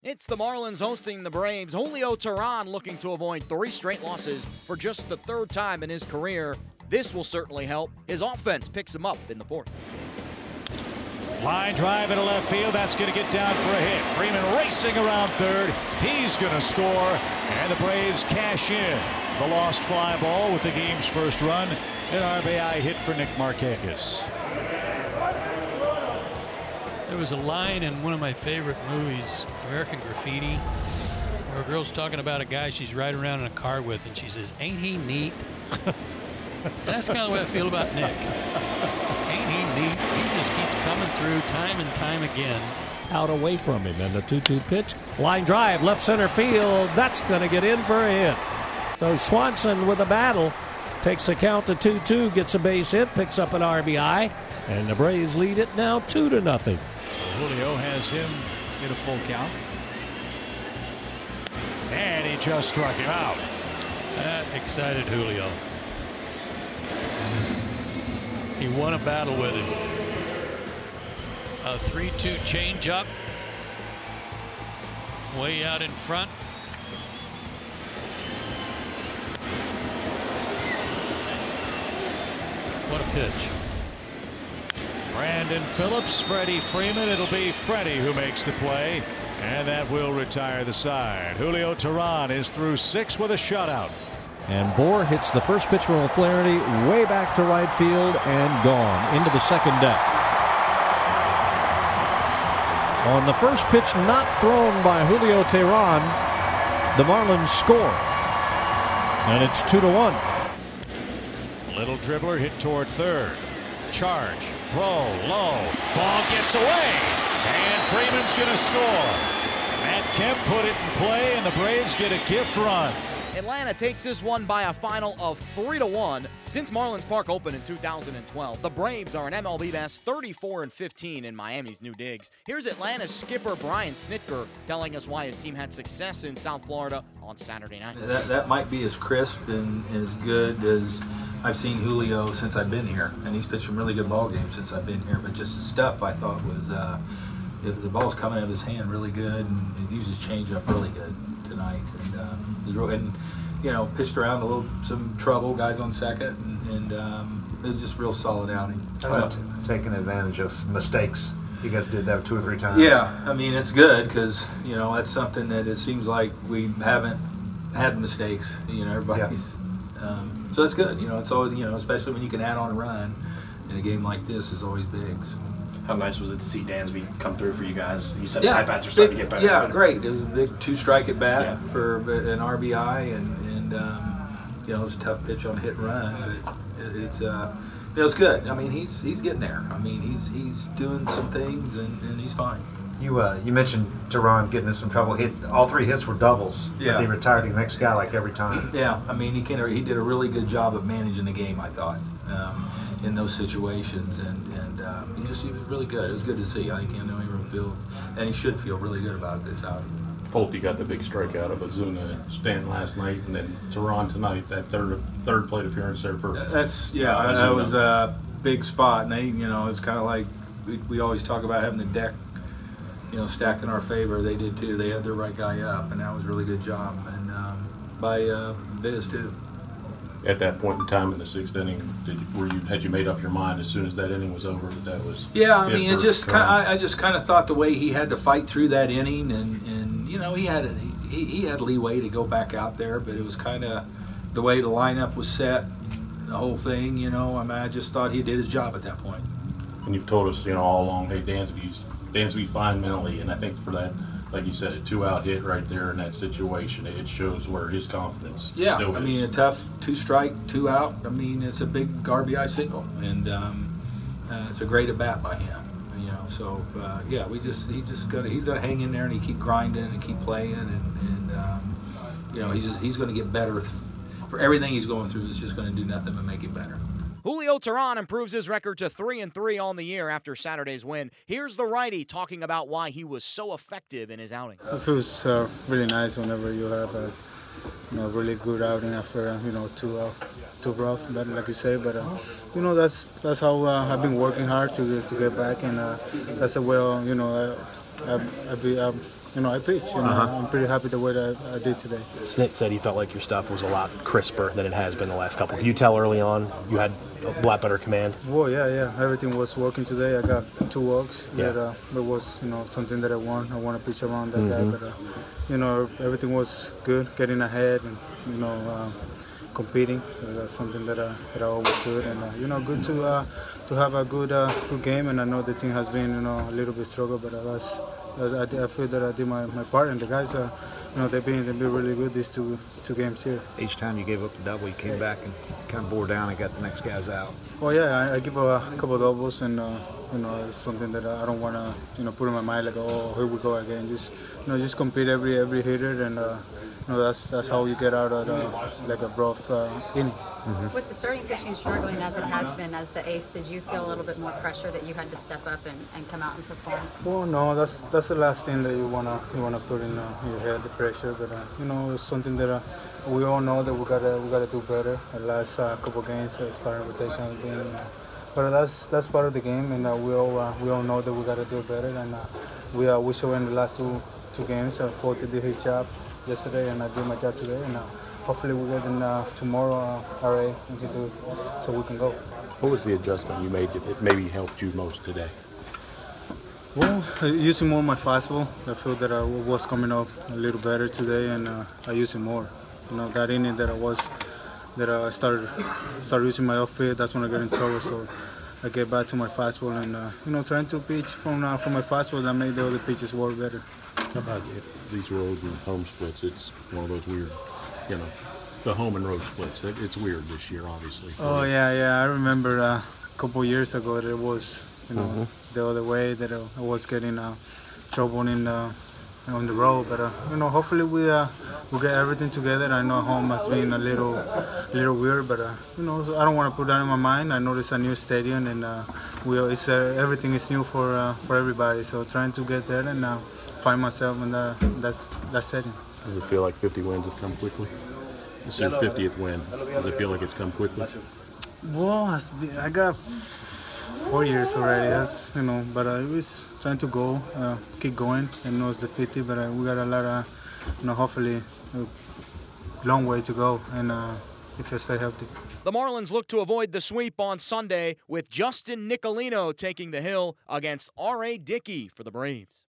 It's the Marlins hosting the Braves. Julio Teheran looking to avoid 3 straight losses for just the 3rd time in his career. This will certainly help. His offense picks him up in the 4th. Line drive into left field. That's going to get down for a hit. Freeman racing around 3rd. He's going to score, and the Braves cash in the lost fly ball with the game's first run. An RBI hit for Nick Markakis. There was a line in one of my favorite movies, American Graffiti, where a girl's talking about a guy she's riding around in a car with, and she says, "Ain't he neat?" And that's kind of the way I feel about Nick. Ain't he neat? He just keeps coming through time and time again. Out away from him, and the 2-2 pitch. Line drive, left center field. That's going to get in for a hit. So Swanson with a battle. Takes the count to 2-2, gets a base hit, picks up an RBI, and the Braves lead it now 2-0. Julio has him in a full count. And he just struck him out. That excited Julio. He won a battle with him. A 3-2 changeup. Way out in front. What a pitch. Brandon Phillips, Freddie Freeman. It'll be Freddie who makes the play, and that will retire the side. Julio Teheran is through 6 with a shutout. And Bohr hits the first pitch from O'Flaherty way back to right field and gone into the second deck. On the first pitch not thrown by Julio Teheran, the Marlins score. And it's 2-1. Little dribbler hit toward 3rd. Charge, throw, low, ball gets away, and Freeman's going to score. Matt Kemp put it in play, and the Braves get a gift run. Atlanta takes this one by a final of 3-1. Since Marlins Park opened in 2012, the Braves are an MLB best 34-15 in Miami's new digs. Here's Atlanta's skipper Brian Snitker telling us why his team had success in South Florida on Saturday night. That might be as crisp and as good as I've seen Julio since I've been here, and he's pitched some really good ball games since I've been here. But just the stuff I thought was, the ball's coming out of his hand really good, and he used his changeup really good tonight. And you know, pitched around a little, some trouble, guys on second, and it was just real solid outing. Taking advantage of mistakes. You guys did that 2 or 3 times. Yeah, I mean it's good because you know that's something that it seems like we haven't had mistakes. You know, everybody's. Yeah. So it's good. You know, it's always, you know, especially when you can add on a run in a game like this is always big. So. How nice was it to see Dansby come through for you guys? You said the at-bats are starting to get better. Yeah, great. It was a big 2-strike at bat for an RBI, and you know, it was a tough pitch on hit and run, but it was good. I mean, he's getting there. I mean, he's doing some things, and he's fine. You mentioned Teheran getting in some trouble. All 3 hits were doubles. Yeah. He retired the next guy like every time. Yeah, I mean he did a really good job of managing the game, I thought, in those situations, and he was really good. It was good to see. I know he really feel, and he should feel really good about this outing. Pulte got the big strikeout of Ozuna and Stanton last night, and then Teheran tonight. That third plate appearance there for that was a big spot, and you know, it's kind of like we always talk about having the deck, you know, stacked in our favor. They did too. They had their right guy up, and that was a really good job, and by Viz too. At that point in time in the 6th inning, had you made up your mind as soon as that inning was over that was? Yeah, I mean, I just kind of thought the way he had to fight through that inning, and you know, he had leeway to go back out there, but it was kind of the way the lineup was set, the whole thing. You know, I mean, I just thought he did his job at that point. And you've told us, you know, all along, hey, Dansby fine mentally, and I think for that, like you said, a 2-out hit right there in that situation, it shows where his confidence still is. I mean, a tough 2-strike, 2-out. I mean, it's a big RBI single, and it's a great at bat by him. You know, so yeah, he's got to hang in there and keep grinding and keep playing, and you know, he's going to get better. For everything he's going through, it's just going to do nothing but make him better. Julio Teheran improves his record to 3-3 on the year after Saturday's win. Here's the righty talking about why he was so effective in his outing. It feels really nice whenever you have a really good outing after too rough, but like you say. But you know, that's how I've been working hard to get back, and that's the way I've I pitched. And I'm pretty happy the way that I did today. Snit said he felt like your stuff was a lot crisper than it has been the last couple. Did you tell early on you had a lot better command? Well, yeah. Everything was working today. I got 2 walks. Yeah. That was, something that I want. I want to pitch around that guy. But, everything was good, getting ahead and, competing. That's something that I always do. And, good to have a good game. And I know the team has been, a little bit struggle, but I feel that I did my part. And the guys, they've been really good these two games here. Each time you gave up the double, you came back and kind of bore down and got the next guys out. Well, yeah, I give a couple of doubles, and it's something that I don't want to put in my mind like, oh, here we go again. Just compete every hitter, and that's how you get out of like a rough inning. With the starting pitching struggling as it has been as the ace, did you feel a little bit more pressure that you had to step up and come out and perform? Well, no, that's the last thing that you wanna put in your head, the pressure. But it's something that we all know that we gotta do better. The last couple games, starting rotation has been, but that's part of the game, and we all know that we gotta do better. And we showed in the last two games. Forty did his job yesterday, and I did my job today. And hopefully we get in tomorrow RA and can do it so we can go. What was the adjustment you made that maybe helped you most today? Well, using more my fastball. I feel that I was coming up a little better today, and I use it more. That inning that I started using my off speed, that's when I get in trouble. So I get back to my fastball and trying to pitch from my fastball that make the other pitches work better. How about these road and home splits? It's one of those weird, the home and road splits. It's weird this year, obviously. Oh yeah. I remember a couple years ago there was, the other way that I was getting trouble on the road. But hopefully we get everything together. I know home has been a little weird, but so I don't want to put that in my mind. I know it's a new stadium, and everything is new for everybody. So trying to get there and find myself in that setting. Does it feel like 50 wins have come quickly? This is your 50th win. Does it feel like it's come quickly? Well, I got 4 years already. But I was trying to go, keep going. I know it's the 50, but we got a lot of, hopefully, a long way to go. And if you stay healthy. The Marlins look to avoid the sweep on Sunday with Justin Nicolino taking the hill against R.A. Dickey for the Braves.